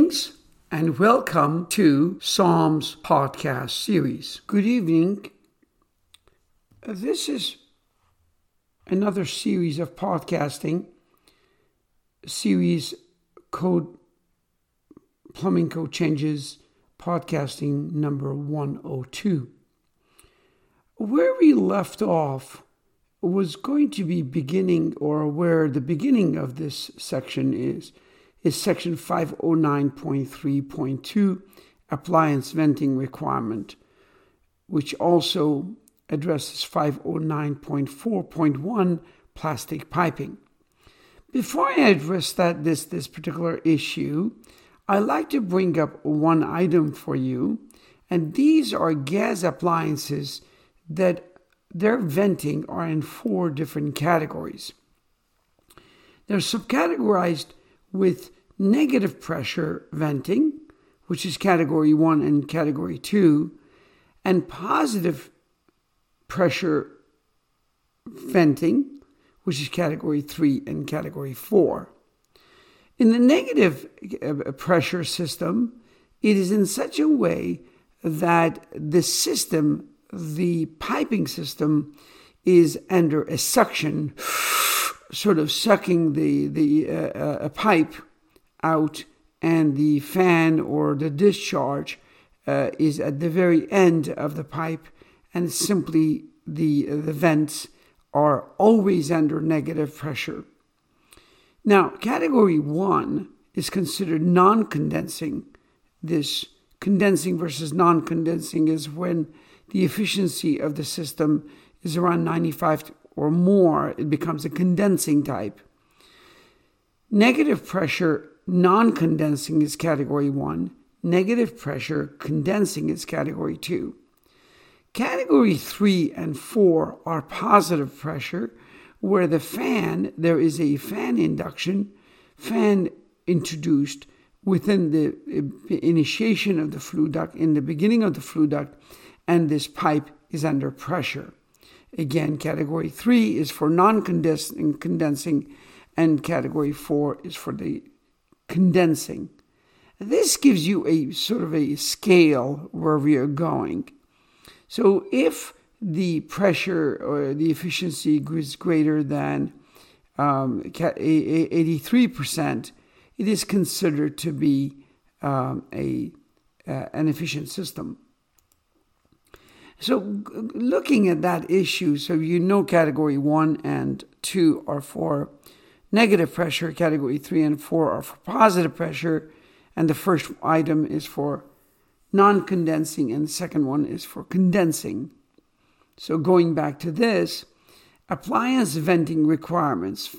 Greetings and welcome to Psalms podcast series. Good evening. This is another series of podcasting, series Plumbing Code Changes, podcasting number 102. Where we left off was going to be where the beginning of this section is section 509.3.2, appliance venting requirement, which also addresses 509.4.1, plastic piping. Before I address this particular issue, I'd like to bring up one item for you, and these are gas appliances that their venting are in 4 different categories. They're subcategorized with negative pressure venting, which is category 1 and category 2, and positive pressure venting, which is category 3 and category 4. In the negative pressure system, it is in such a way that the piping system is under a suction, sort of sucking a pipe out, and the fan or the discharge is at the very end of the pipe, and simply the vents are always under negative pressure. Now, category 1 is considered non-condensing. This condensing versus non-condensing is when the efficiency of the system is around 95 or more. It becomes a condensing type. Negative pressure non-condensing is category 1. Negative pressure condensing is category 2. Category 3 and 4 are positive pressure, where there is a fan introduced within the initiation of the flue duct, in the beginning of the flue duct, and this pipe is under pressure. Again, category 3 is for non-condensing, and category 4 is for the condensing. This gives you a sort of a scale where we are going. So if the pressure or the efficiency is greater than 83%, it is considered to be an efficient system. So looking at that issue, so category 1 and 2 are for negative pressure, category 3 and 4 are for positive pressure, and the first item is for non-condensing and the second one is for condensing. So going back to this, appliance venting requirements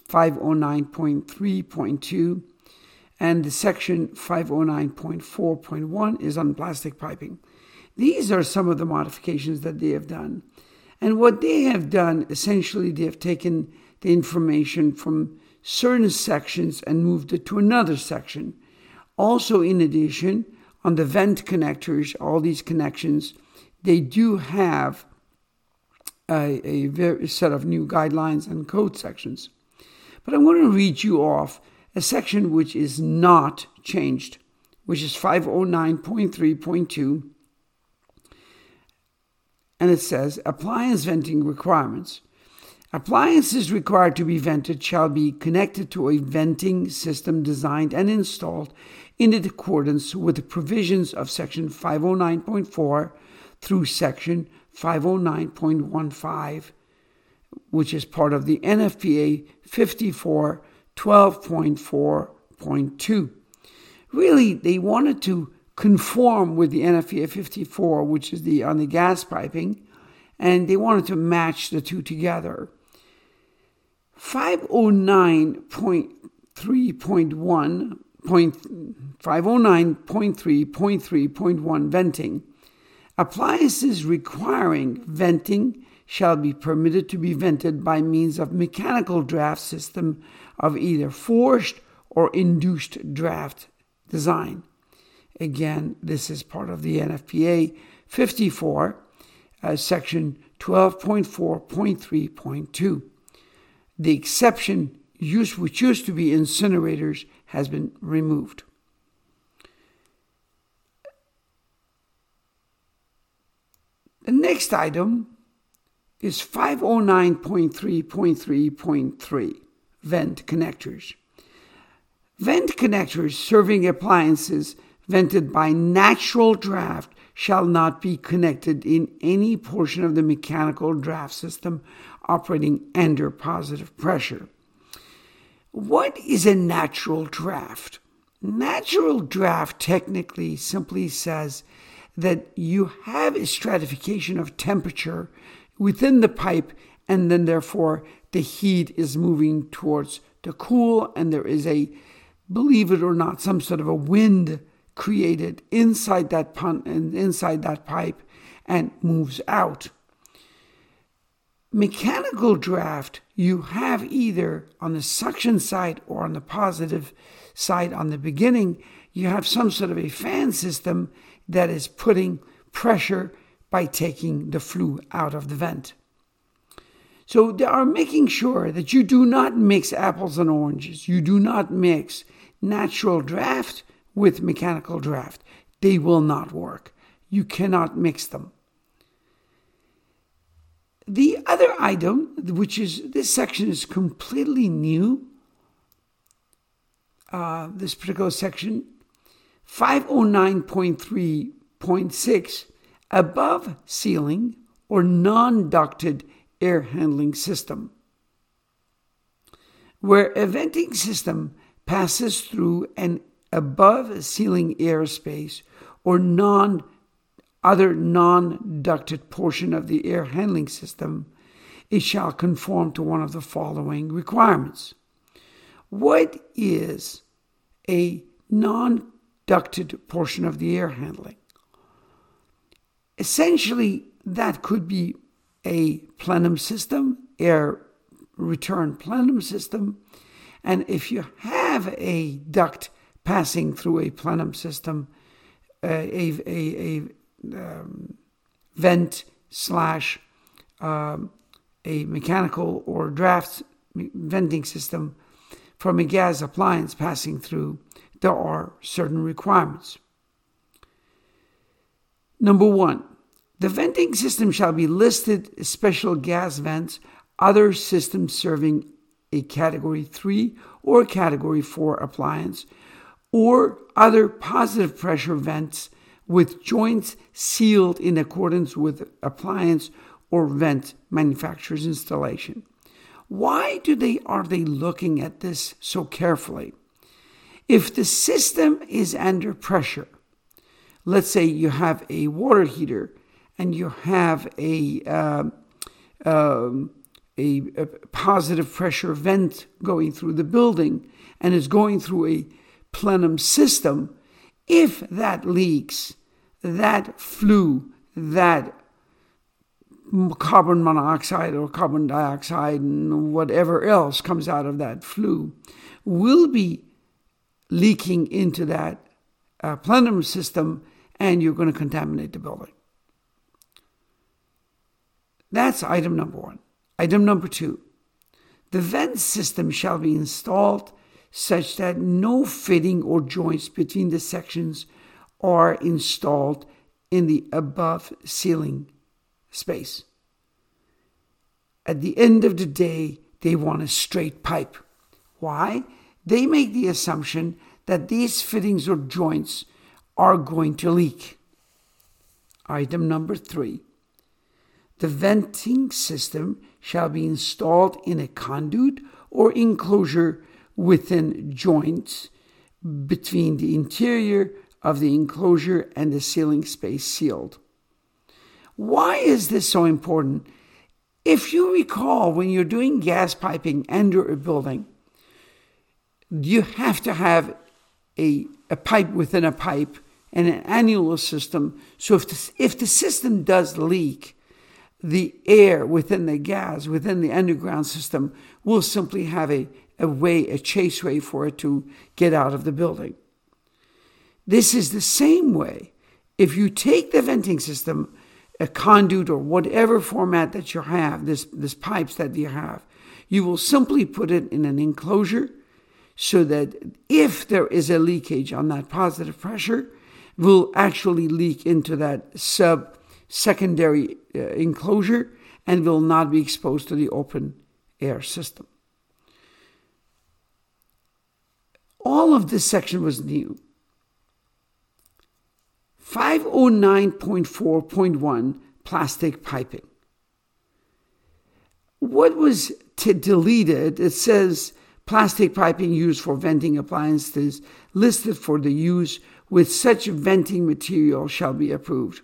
509.3.2 and the section 509.4.1 is on plastic piping. These are some of the modifications that they have done. And what they have done, essentially, they have taken the information from certain sections and moved it to another section. Also, in addition, on the vent connectors, all these connections, they do have a set of new guidelines and code sections. But I'm going to read you off a section which is not changed, which is 509.3.2, and it says, appliance venting requirements. Appliances required to be vented shall be connected to a venting system designed and installed in accordance with the provisions of Section 509.4 through Section 509.15, which is part of the NFPA 54 12.4.2. Really, they wanted to conform with the NFPA 54, which is on the gas piping, and they wanted to match the two together. 509.3.1 venting. Appliances requiring venting shall be permitted to be vented by means of mechanical draft system of either forced or induced draft design. Again, this is part of the NFPA 54, section 12.4.3.2. The exception which used to be incinerators has been removed. The next item is 509.3.3.3, vent connectors. Vent connectors serving appliances vented by natural draft shall not be connected in any portion of the mechanical draft system operating under positive pressure. What is a natural draft? Natural draft technically simply says that you have a stratification of temperature within the pipe, and then therefore the heat is moving towards the cool, and there is a, believe it or not, some sort of a wind created inside that pipe and moves out. Mechanical draft, you have either on the suction side or on the positive side on the beginning, you have some sort of a fan system that is putting pressure by taking the flue out of the vent. So they are making sure that you do not mix apples and oranges. You do not mix natural draft with mechanical draft. They will not work. You cannot mix them. The other item, which is, this section is completely new, this particular section, 509.3.6, above ceiling or non-ducted air handling system, where a venting system passes through an above ceiling airspace or other non-ducted portion of the air handling system, it shall conform to one of the following requirements. What is a non-ducted portion of the air handling? Essentially, that could be a plenum system, air return plenum system. And if you have a duct passing through a plenum system, a vent slash a mechanical or draft venting system from a gas appliance passing through, there are certain requirements. Number one, the venting system shall be listed as special gas vents, other systems serving a Category 3 or Category 4 appliance, or other positive pressure vents with joints sealed in accordance with appliance or vent manufacturer's installation. Why are they looking at this so carefully? If the system is under pressure, let's say you have a water heater and you have a positive pressure vent going through the building and is going through a plenum system, if that leaks, that flue, that carbon monoxide or carbon dioxide and whatever else comes out of that flue will be leaking into that plenum system, and you're going to contaminate the building. That's item number one. Item number two, the vent system shall be installed such that no fitting or joints between the sections are installed in the above ceiling space. At the end of the day, they want a straight pipe. Why? They make the assumption that these fittings or joints are going to leak. Item number three, the venting system shall be installed in a conduit or enclosure within joints between the interior of the enclosure and the ceiling space sealed. Why is this so important? If you recall, when you're doing gas piping under a building, you have to have a pipe within a pipe and an annular system. So if the system does leak, the air within the gas, within the underground system, will simply have a chase way for it to get out of the building. This is the same way. If you take the venting system, a conduit or whatever format that you have, this pipes that you have, you will simply put it in an enclosure so that if there is a leakage on that positive pressure, will actually leak into that secondary enclosure and will not be exposed to the open air system. All of this section was new. 509.4.1 plastic piping. What was deleted? It says plastic piping used for venting appliances listed for the use with such venting material shall be approved.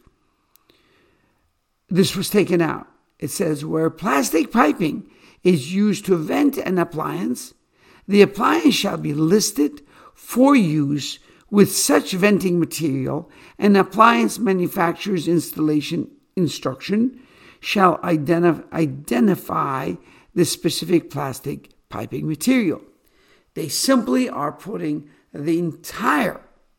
This was taken out. It says where plastic piping is used to vent an appliance, the appliance shall be listed for use with such venting material, and appliance manufacturer's installation instruction shall identify the specific plastic piping material. They simply are putting the entire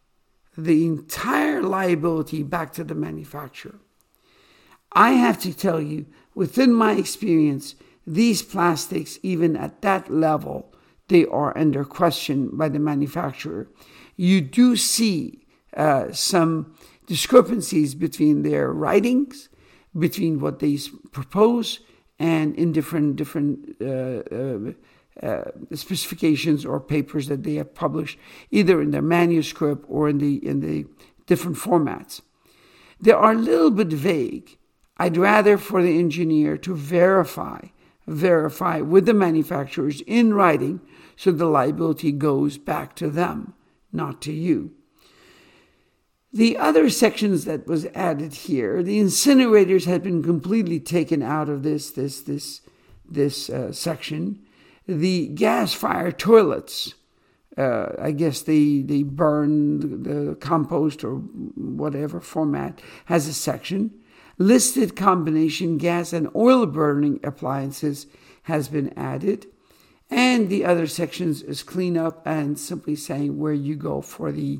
liability back to the manufacturer. I have to tell you, within my experience, these plastics, even at that level, they are under question by the manufacturer. You do see some discrepancies between their writings, between what they propose, and in different specifications or papers that they have published, either in their manuscript or in the different formats. They are a little bit vague. I'd rather for the engineer to verify with the manufacturers in writing, so the liability goes back to them, not to you. The other sections that was added here, the incinerators had been completely taken out of this section. The gas-fired toilets, I guess they burn the compost or whatever format, has a section. Listed combination gas and oil burning appliances has been added. And the other sections is cleanup and simply saying where you go for the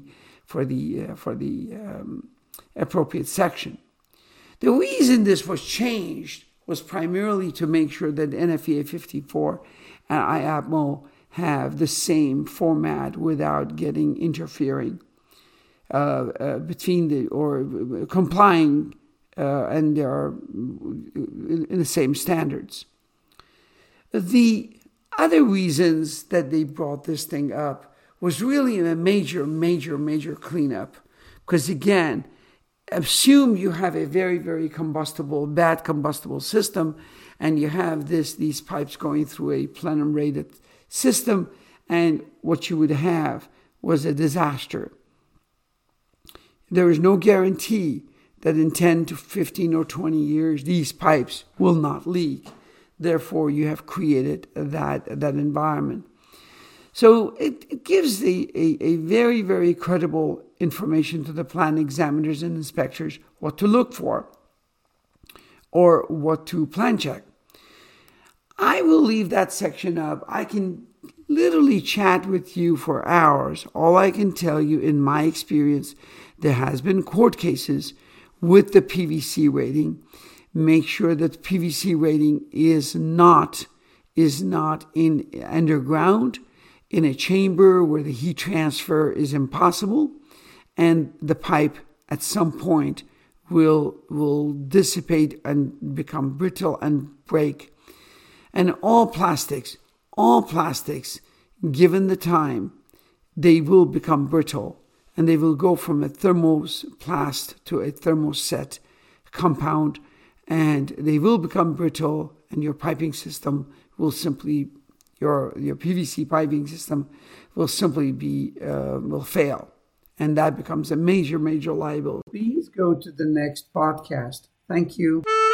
appropriate section. The reason this was changed was primarily to make sure that NFPA 54 and IAPMO have the same format without getting interfering between or complying and they are in the same standards. The other reasons that they brought this thing up was really a major cleanup. Because again, assume you have a very, very bad combustible system, and you have these pipes going through a plenum-rated system, and what you would have was a disaster. There is no guarantee that in 10 to 15 or 20 years, these pipes will not leak. Therefore, you have created that environment. So it gives a very, very credible information to the plant examiners and inspectors what to look for or what to plan check. I will leave that section up. I can literally chat with you for hours. All I can tell you in my experience, there has been court cases with the PVC rating. Make sure that the PVC rating is not in underground, in a chamber where the heat transfer is impossible, and the pipe at some point will dissipate and become brittle and break. And all plastics, given the time, they will become brittle, and they will go from a thermoplast to a thermoset compound, and they will become brittle, and your piping system will simply, your PVC piping system will simply will fail. And that becomes a major liability. Please go to the next podcast. Thank you.